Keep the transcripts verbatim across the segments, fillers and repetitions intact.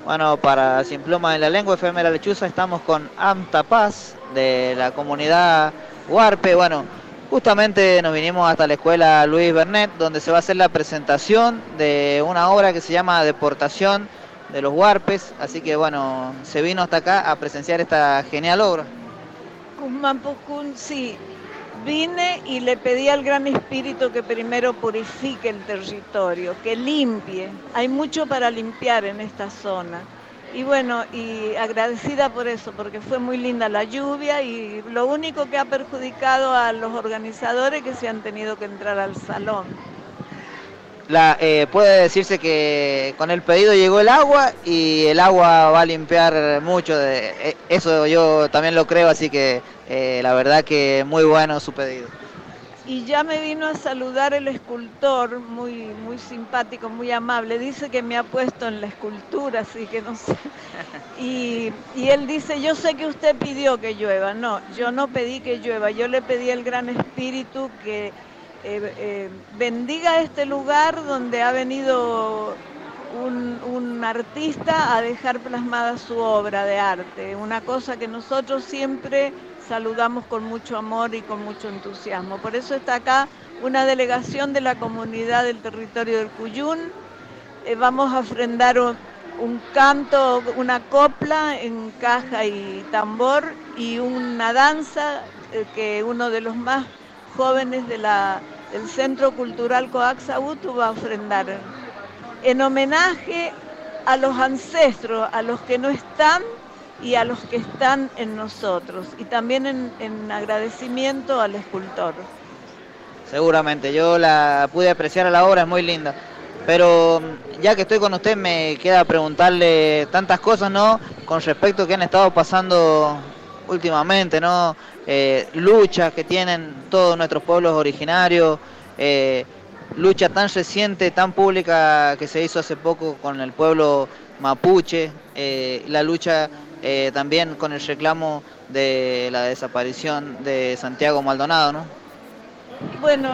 Bueno, para Sin Pluma en la Lengua, F M La Lechuza, estamos con Amta Paz, de la comunidad Huarpe. Bueno, justamente nos vinimos hasta la escuela Luis Bernet, donde se va a hacer la presentación de una obra que se llama Deportación de los Huarpes. Así que bueno, se vino hasta acá a presenciar esta genial obra. Guzmán Pucún, sí, vine y le pedí al Gran Espíritu que primero purifique el territorio, que limpie. Hay mucho para limpiar en esta zona. Y bueno, y agradecida por eso, porque fue muy linda la lluvia y lo único que ha perjudicado a los organizadores es que se han tenido que entrar al salón. La, eh, puede decirse que con el pedido llegó el agua y el agua va a limpiar mucho. De, eh, eso yo también lo creo, así que eh, la verdad que muy bueno su pedido. Y ya me vino a saludar el escultor, muy, muy simpático, muy amable. Dice que me ha puesto en la escultura, así que no sé. Y, y él dice, yo sé que usted pidió que llueva. No, yo no pedí que llueva. Yo le pedí al Gran Espíritu que eh, eh, bendiga este lugar donde ha venido un, un artista a dejar plasmada su obra de arte. Una cosa que nosotros siempre saludamos con mucho amor y con mucho entusiasmo. Por eso está acá una delegación de la comunidad del territorio del Cuyún. Eh, vamos a ofrendar un, un canto, una copla en caja y tambor y una danza eh, que uno de los más jóvenes de la, del Centro Cultural Coaxaútu va a ofrendar en homenaje a los ancestros, a los que no están y a los que están en nosotros, y también en, en agradecimiento al escultor. Seguramente, yo la pude apreciar a la obra, es muy linda. Pero ya que estoy con usted me queda preguntarle tantas cosas, ¿no? Con respecto a que han estado pasando últimamente, ¿no? Eh, luchas que tienen todos nuestros pueblos originarios, eh, lucha tan reciente, tan pública que se hizo hace poco con el pueblo mapuche, eh, la lucha eh, también con el reclamo de la desaparición de Santiago Maldonado, ¿no? Bueno,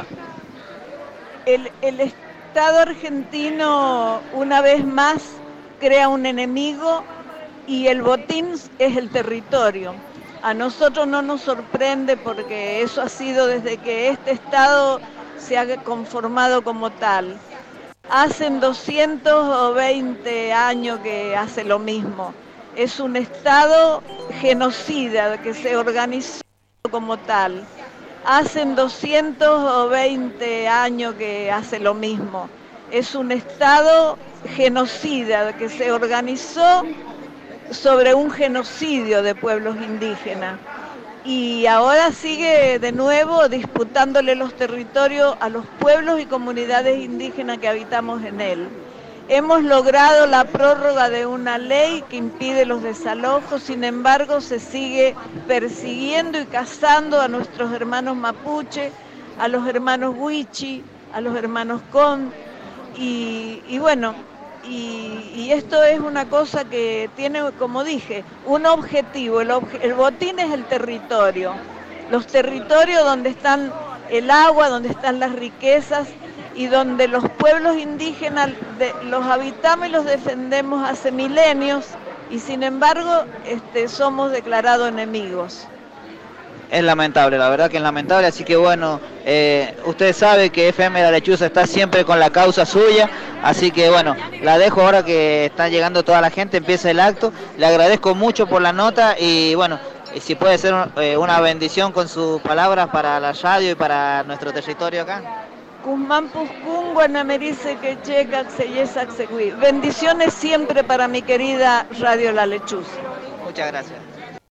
el, el Estado argentino una vez más crea un enemigo y el botín es el territorio. A nosotros no nos sorprende porque eso ha sido desde que este Estado se ha conformado como tal. Hacen doscientos veinte años que hace lo mismo. Es un Estado genocida que se organizó como tal. Hacen doscientos veinte años que hace lo mismo. Es un Estado genocida que se organizó sobre un genocidio de pueblos indígenas. Y ahora sigue de nuevo disputándole los territorios a los pueblos y comunidades indígenas que habitamos en él. Hemos logrado la prórroga de una ley que impide los desalojos, sin embargo se sigue persiguiendo y cazando a nuestros hermanos mapuche, a los hermanos huichi, a los hermanos con, y, y bueno, y, y esto es una cosa que tiene, como dije, un objetivo. El, obje, el botín es el territorio, los territorios donde están el agua, donde están las riquezas, y donde los pueblos indígenas de, los habitamos y los defendemos hace milenios, y sin embargo este, somos declarados enemigos. Es lamentable, la verdad que es lamentable, así que bueno, eh, usted sabe que F M La Lechuza está siempre con la causa suya, así que bueno, la dejo ahora que está llegando toda la gente, empieza el acto, le agradezco mucho por la nota y bueno, si puede ser eh, una bendición con sus palabras para la radio y para nuestro territorio acá. Guzmán Pucún, Guanamerice, Quecheca, Xeyesa, Xegui. Bendiciones siempre para mi querida Radio La Lechuza. Muchas gracias.